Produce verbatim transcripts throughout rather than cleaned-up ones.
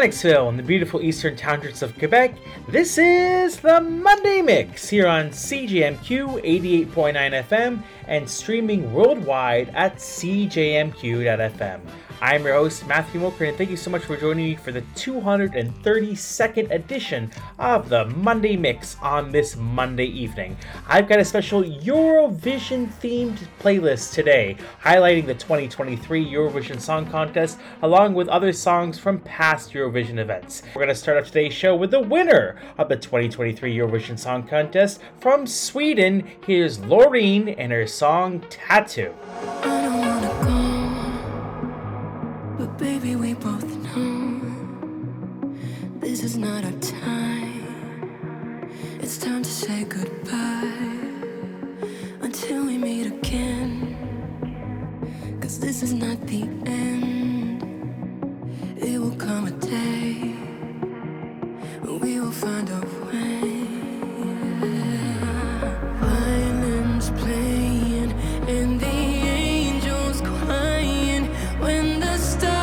Lennoxville in the beautiful eastern townships of Quebec, this is the Monday Mix here on C J M Q eighty-eight point nine F M and streaming worldwide at C J M Q dot F M. I'm your host, Matthew Moker, and thank you so much for joining me for the two hundred thirty-second edition of the Monday Mix on this Monday evening. I've got a special Eurovision-themed playlist today, highlighting the twenty twenty-three Eurovision Song Contest, along with other songs from past Eurovision events. We're going to start off today's show with the winner of the twenty twenty-three Eurovision Song Contest from Sweden. Here's Loreen and her song Tattoo. Baby, we both know this is not our time. It's time to say goodbye until we meet again. 'Cause this is not the end. It will come a day when we will find a way. Violins playing and the angels crying when the stars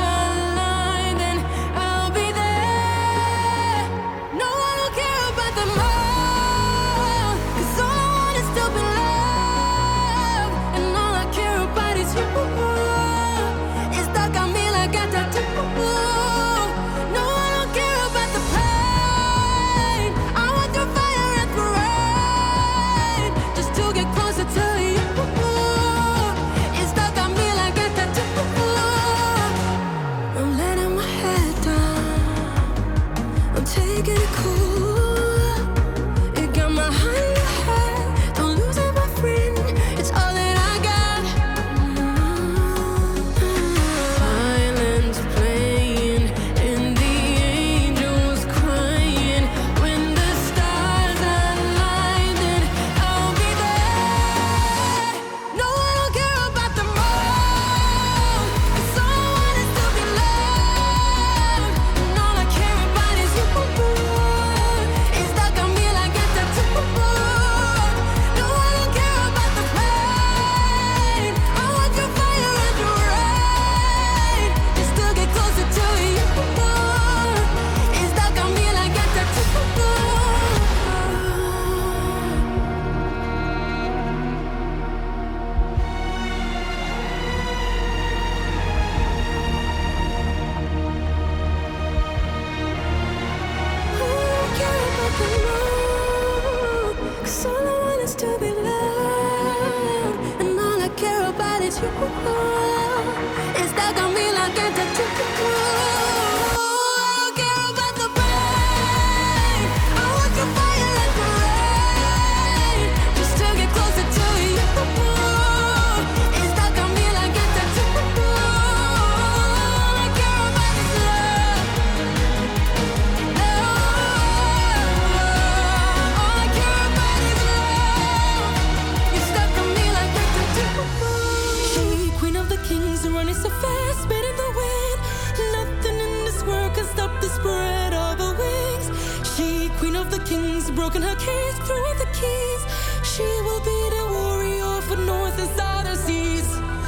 broken her case through the keys. She will be the warrior for north and southern seas.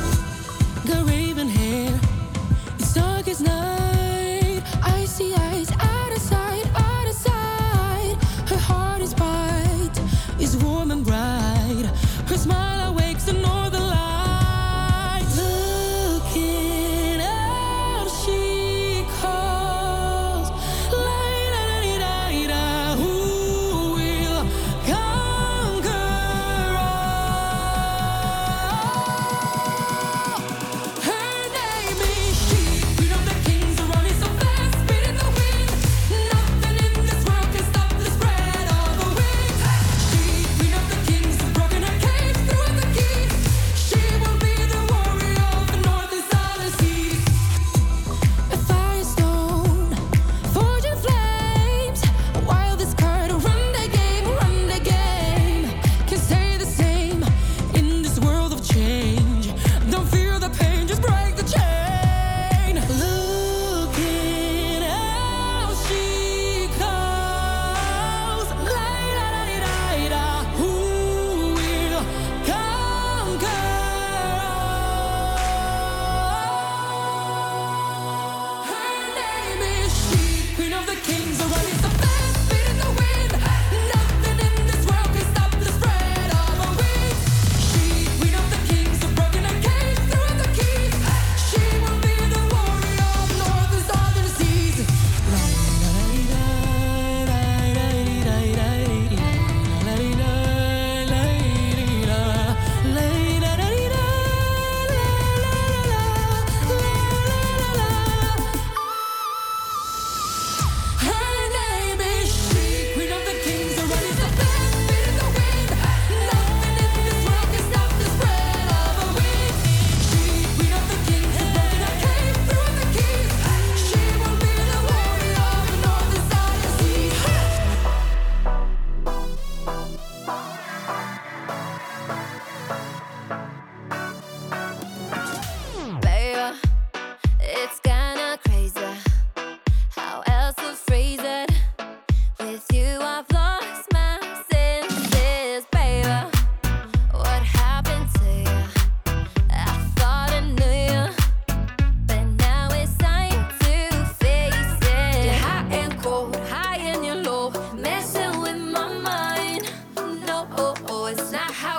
Got raven hair, it's dark as night. Icy eyes, out of sight, out of sight. Her heart is bright, is warm and bright. Her smile awakes the northern lights. Looking out, she calls. La-da-da-da-da, who will conquer all? Her name is she. Queen of the kings, running so fast, beating the wind. Nothing in this world can stop the spread of the wings. She, queen of the kings, broken her cage through the keys.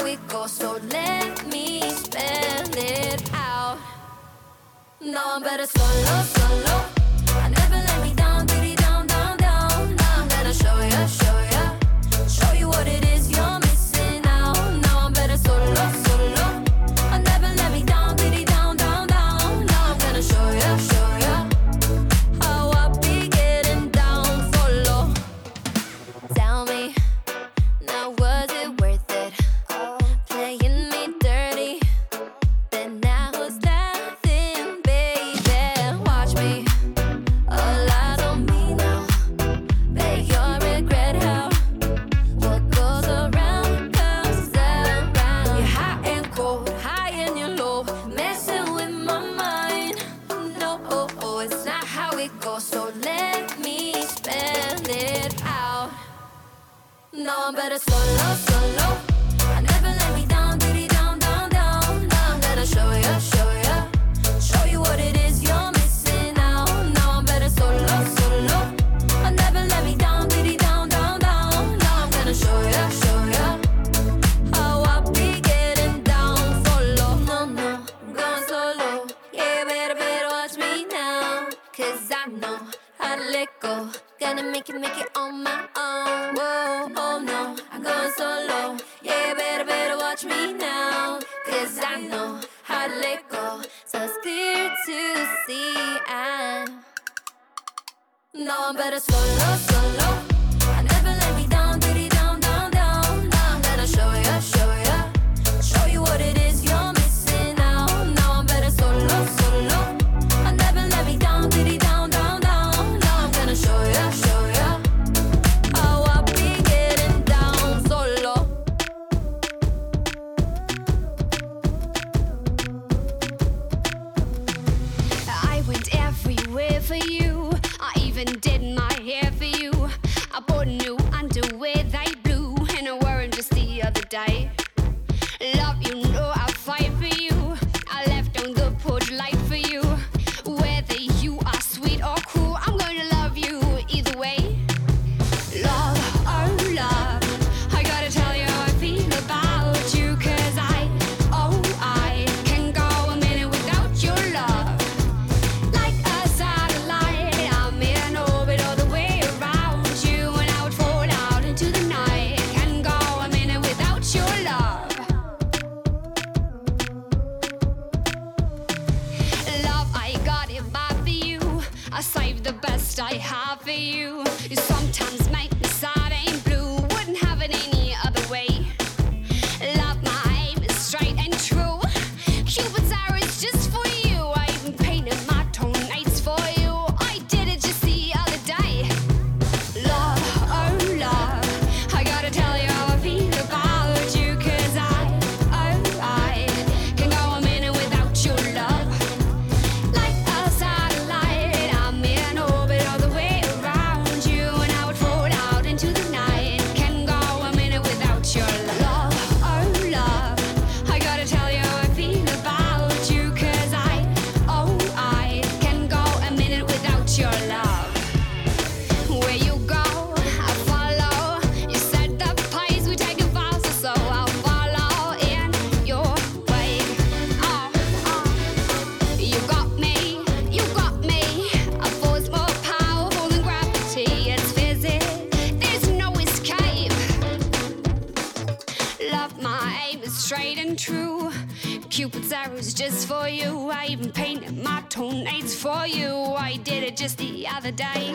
how it goes, so let me spell it out. No, I'm better solo, solo. I never let me down, diddy down, down, down. Now I'm gonna show ya, show ya, show you what it is you're missing out. Now I'm better solo, solo. I never let me down, diddy down, down, down. Now I'm gonna show ya, show ya, how I be getting down for low. Tell me, now was it worth it? Playing me dirty, then now who's laughing, baby? Watch me, all eyes on me now. Bet you'll regret how what goes around comes around. You're hot and cold, high and you're low, messing with my mind. No, oh, oh, it's not how it goes, so let me spell it out. No, I'm better solo, solo. I never let me down, diddy down, down, down. Now I'm gonna show ya, show ya, show you what it is you're missing out. Now I'm better solo, solo. I never let me down, diddy down, down, down. Now I'm gonna show ya, show ya, how I be getting down for low. No, no, I'm going solo. Yeah, better, better watch me now, cause I know how to let go. Gonna make it, make it on my own. Whoa, oh no, I'm going solo. Yeah, better, better watch me now, cause I know how to let go. So it's clear to see I know I'm better solo, solo. I never let me down, diddy down, down, down. Now I'm gonna show ya, show ya, show you what it is you're missing out. Now I'm better solo, solo. I never let me down, diddy down, down, down. Now I'm gonna show ya, show ya, how I be getting down solo. I went everywhere for you. I even did my hair for you. I bought new underwear, they blue, and I wore 'em just the other day. Love, you know I fight for you. I left on the porch light for you. Whether you are sweet or cruel, I'm gonna love you either way. Love, oh love, I gotta tell you how I feel about you, cause I, oh I can go a minute without your love. Like a satellite, I'm in orbit all the way around you, and I would fall out into the night. Can go a minute without your love. Love, I got it bad for you. I saved the best I have for you. You sometimes make me sad and blue. Wouldn't have it any other way. Love, my aim is straight and true. Cupid's arrow is just for you. I even painted my toenails for you. I did it just the other day. Love, oh love, I gotta tell you how I feel about you, cause I, oh I can go a minute without your love. Like a satellite, I'm in orbit all the way around you, and I would fall out into the night. Can go a minute without your love. Oh love, I gotta tell you how I feel about you, cause I, oh I can go a minute without your love. Where you go, I follow. You set the pace, we take it faster, so I'll follow in your wake. Oh, oh. You got me, you got me. A force more powerful than gravity. It's physics, there's no escape. Love, my aim is straight and true. Cupid's arrow's just for you. I even painted my toenails for you. I did it just the other day.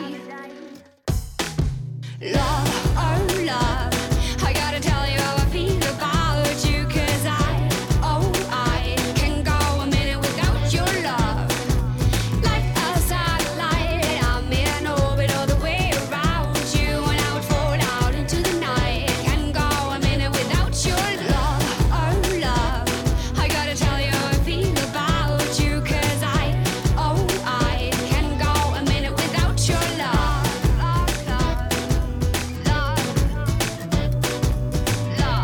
Love, oh love, I gotta tell you how I feel about you, cause I, oh I can go a minute without your love. Like a satellite, I'm in orbit all the way around you, and I would fall out into the night. Can go a minute without your love. Oh love, I gotta tell you how I feel about you, cause I, oh I can go a minute without your love. Love, love, love, love.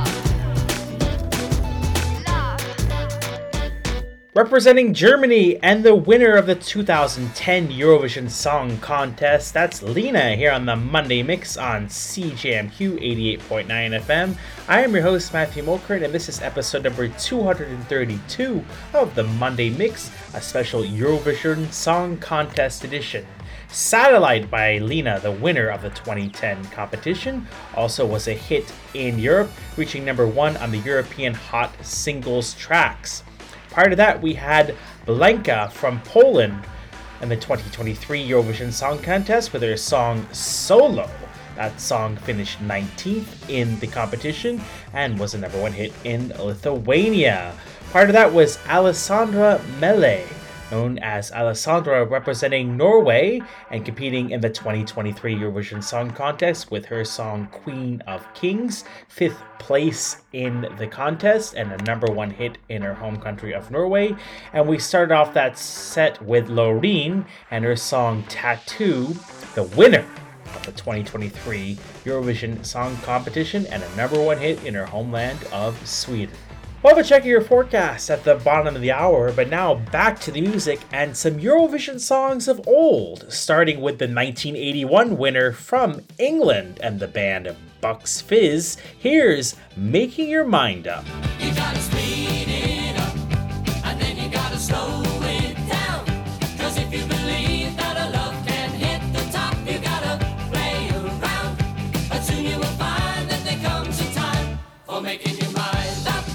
Representing Germany and the winner of the two thousand ten Eurovision Song Contest, that's Lena here on the Monday Mix on C J M Q eighty-eight point nine F M. I am your host, Matthew Mulkern, and this is episode number two hundred thirty-two of the Monday Mix, a special Eurovision Song Contest edition. Satellite by Lena, the winner of the twenty ten competition, also was a hit in Europe, reaching number one on the European Hot Singles tracks. Prior to that, we had Blanka from Poland in the twenty twenty-three Eurovision Song Contest with her song Solo. That song finished nineteenth in the competition and was a number one hit in Lithuania. Prior to that was Alessandra Melle, known as Alessandra, representing Norway and competing in the twenty twenty-three Eurovision Song Contest with her song Queen of Kings, fifth place in the contest and a number one hit in her home country of Norway. And we started off that set with Loreen and her song Tattoo, the winner of the twenty twenty-three Eurovision Song Competition and a number one hit in her homeland of Sweden. We'll have a check of your forecast at the bottom of the hour, but now back to the music and some Eurovision songs of old, starting with the nineteen eighty-one winner from England and the band Bucks Fizz. Here's Making Your Mind Up. You gotta speed it up, and then you gotta slow it down. Cause if you believe that a love can hit the top, you gotta play around. But soon you will find that there comes a time for making your mind up.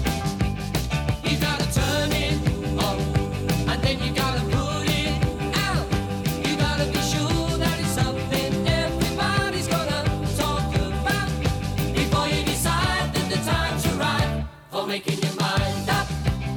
You gotta turn it on, and then you gotta put it out. You gotta be sure that it's something everybody's gonna talk about before you decide that the time's right for making your mind up.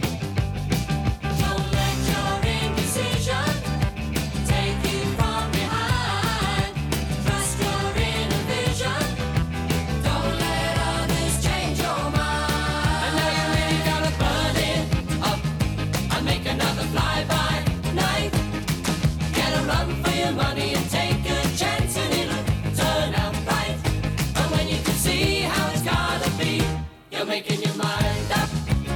Don't let your indecision take you from behind. Trust your inner vision. Don't let others change your mind. And now you really gotta burn it up and make another fly-by night. Get a run for your money and take a chance and it'll turn out right. And when you can see how it's gotta be, you're making your mind up.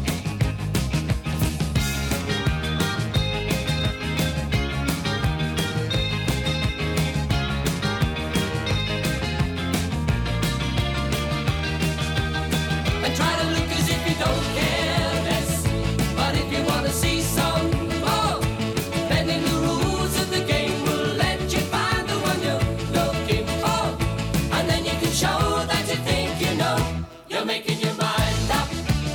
And try to look as if you don't care less. But if you wanna see some more, bending the rules of the game will let you find the one you're looking for. And then you can show that you think you know you're making your mind up.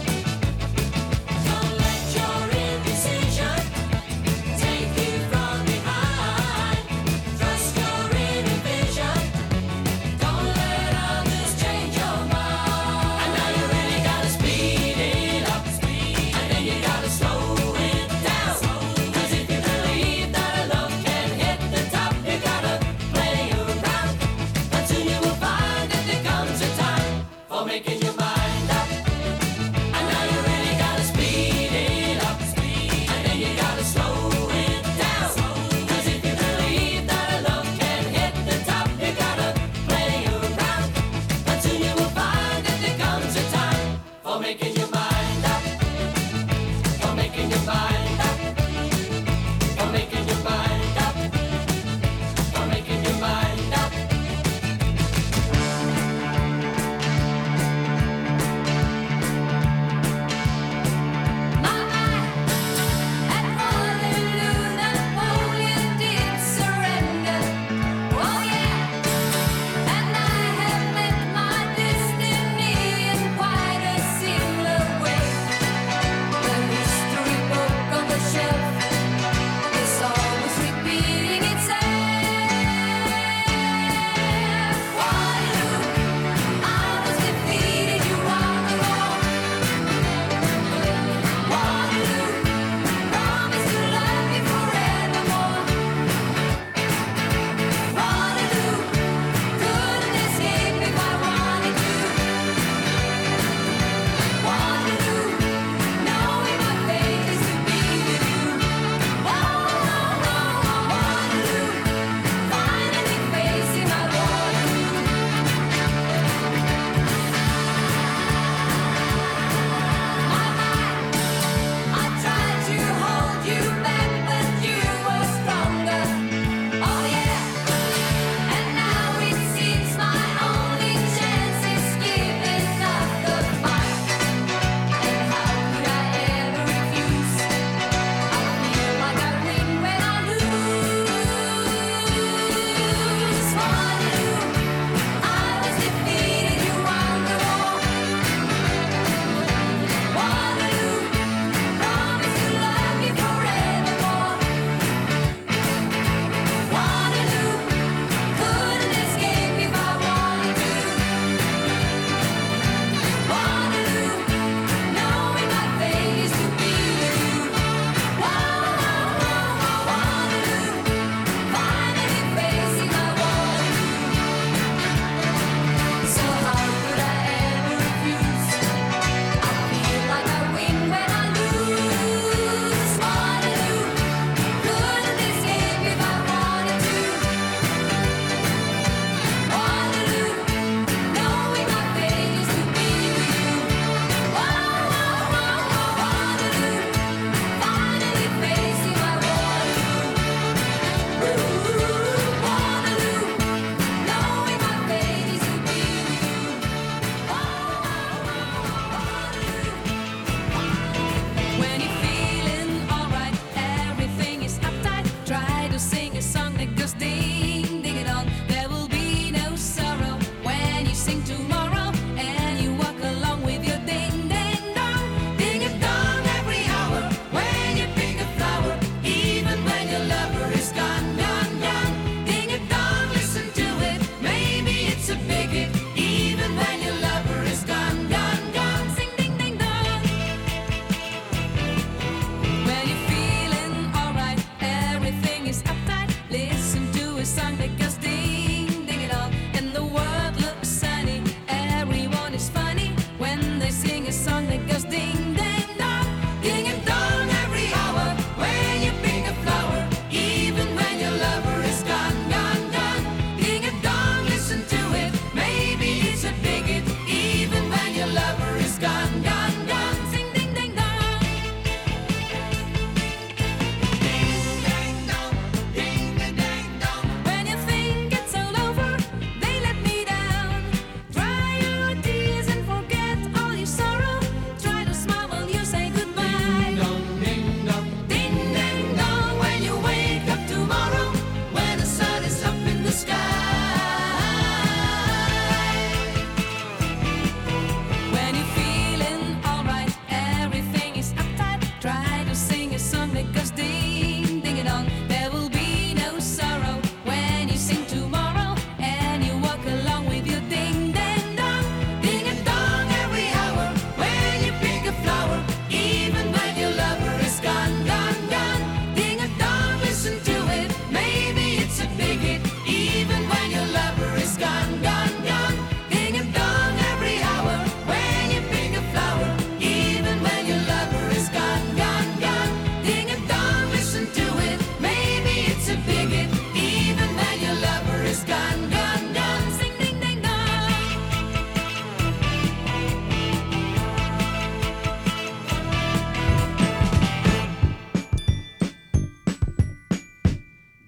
Don't let your indecision take you from behind. Trust your inner vision. Don't let others change your mind. And now you really gotta speed it up, and then you gotta slow it down. Cause if you believe that a love can hit the top, you gotta play around. But soon you will find that there comes a time for making your mind up. And now you really gotta speed it up, and then you gotta slow it down. Cause if you believe that a love can hit the top, you gotta play around. But soon you will find that there comes a time for making your mind up. For making your mind up. For making your mind up. For making your mind up. My eye had fallen knew Napoleon did surrender. Oh yeah, and I have met my destiny in quite a similar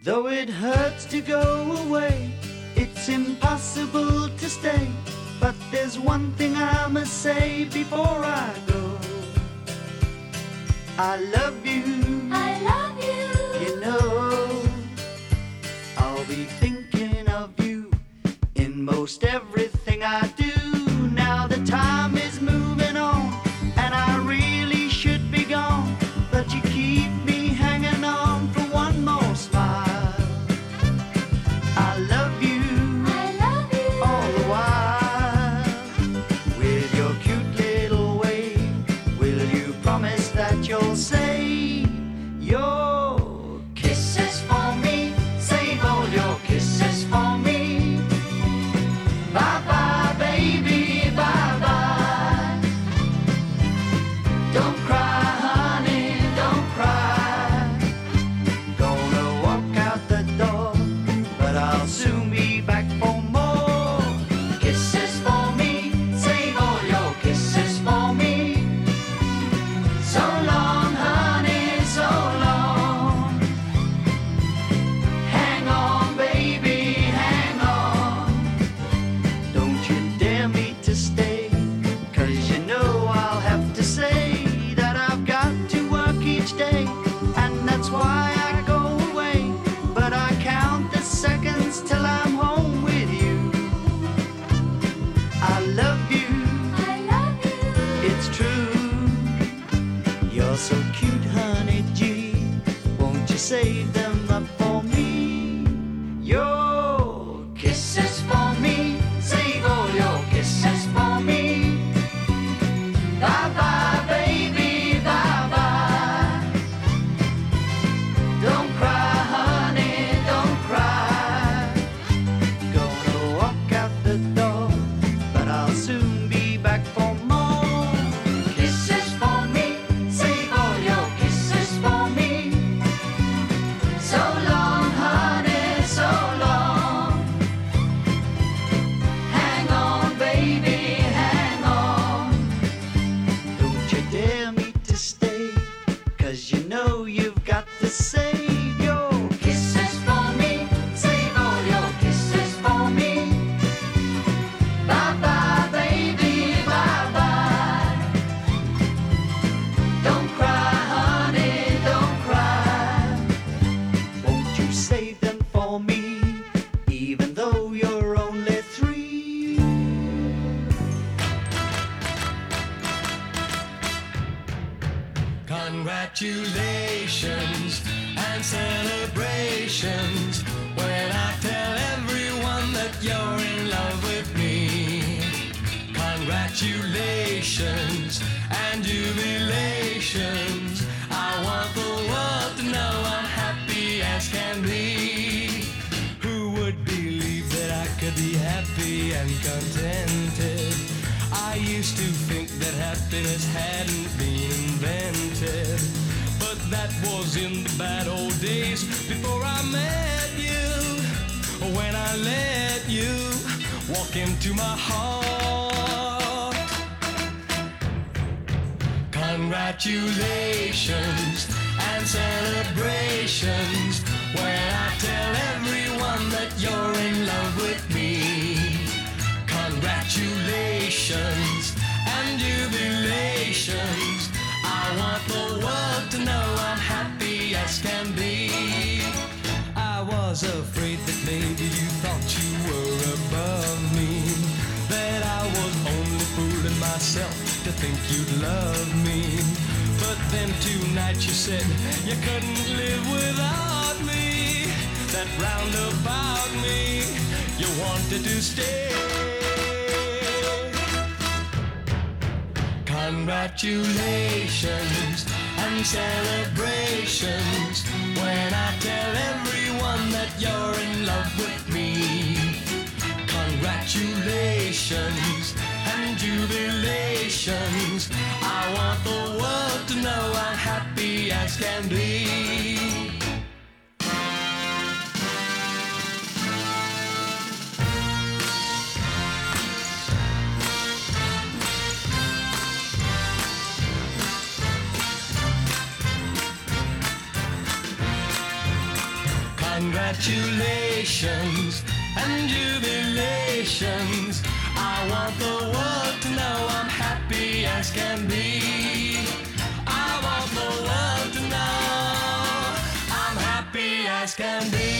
Though it hurts to go away, it's impossible to stay. But there's one thing I must say before I go. I love you. I love you. You know, I'll be thinking of you in most everything I do. Now the time is moving on, and I really should be gone, but you keep me hanging on for one more smile. I love you. I love you. All the while, with your cute little way, will you promise that you'll say your kisses for me? Save all your kisses for me. Bye bye, baby, bye bye. Don't cry, honey, don't cry. Gonna walk out the door, but I'll soon be back for more kisses for me. Save all your kisses for me. So long, honey, so long. Hang on, baby, hang on. Don't you dare me to stay, 'cause you know I'll have to say that I've got to work each day, and that's why I go away. But I count the seconds till I'm home with you. I love you, I love you. it's true. You're so cute, honey G. Won't you save them up for me? Your kisses for me. Save all your kisses for me. Bye bye, baby, bye bye. Don't cry, honey, don't cry. Gonna walk out the door, but I'll soon be back for more kisses for me. Save all your kisses for me. So long, honey, so long. Hang on, baby, hang on. Don't you dare me to stay, 'cause you know you've got to save your kisses for me. Save all your kisses for me. Bye bye, baby, bye bye. Don't cry, honey, don't cry. Won't you save them for me, even though you're only three? Congratulations and celebrations when I tell everyone that you're in love with me. Congratulations and jubilations. I want the world to know I'm happy as can be. Who would believe that I could be happy and contented? I used to think that happiness hadn't been invented, but that was in the bad old days before I met you. When I let you walk into my heart. Congratulations and celebrations when I tell everyone that you're in love with me. Congratulations and jubilations. I want the world to know I'm happy as can be. I was afraid that maybe you thought you were above me, that I was only fooling myself to think you'd love me. But then tonight you said you couldn't live without me, that round about me you wanted to stay. Congratulations and celebrations when I tell everyone that you're in love with me. Congratulations and jubilations. I want the world to know I'm happy as can be. congratulations and jubilations. I want the world to know I'm happy as can be. I want the world to know I'm happy as can be.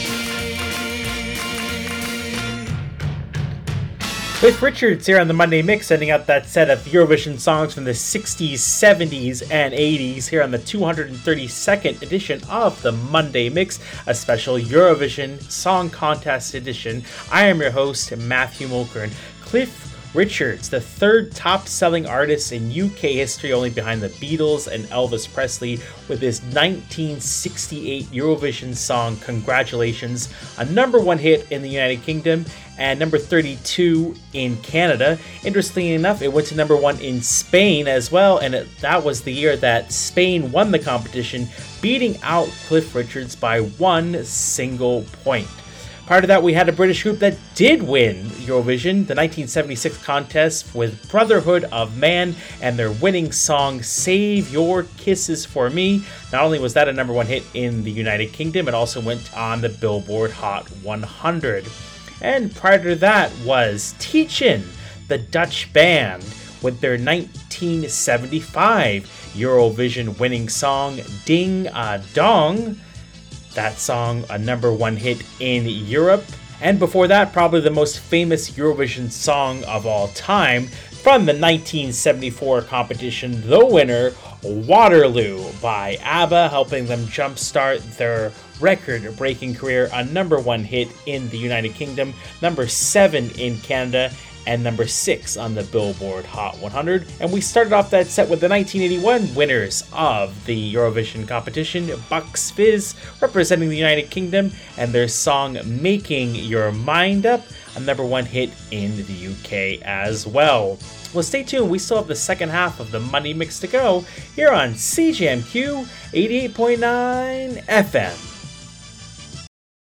Cliff Richards here on the Monday Mix, sending out that set of Eurovision songs from the sixties, seventies, and eighties here on the two hundred thirty-second edition of the Monday Mix, a special Eurovision Song Contest edition. I am your host, Matthew Mulkern. Cliff Richards, the third top-selling artist in U K history, only behind the Beatles and Elvis Presley, with his nineteen sixty-eight Eurovision song Congratulations, a number one hit in the United Kingdom and number thirty-two in Canada. Interestingly enough, it went to number one in Spain as well, and it, that was the year that Spain won the competition, beating out Cliff Richards by one single point. Part of that, we had a British group that did win Eurovision, the nineteen seventy-six contest, with Brotherhood of Man and their winning song, Save Your Kisses for Me. Not only was that a number one hit in the United Kingdom, it also went on the Billboard Hot one hundred. And prior to that was Teachin, the Dutch band, with their nineteen seventy-five Eurovision winning song, Ding a Dong. That song, a number one hit in Europe. And before that, probably the most famous Eurovision song of all time, from the nineteen seventy-four competition, the winner, Waterloo by ABBA, helping them jumpstart their record-breaking career, a number one hit in the United Kingdom, number seven in Canada, and number six on the Billboard Hot one hundred. And we started off that set with the nineteen eighty-one winners of the Eurovision competition, Bucks Fizz, representing the United Kingdom, and their song Making Your Mind Up, a number one hit in the U K as well. Well, stay tuned. We still have the second half of the Monday Mix to go here on C J M Q eighty-eight point nine F M.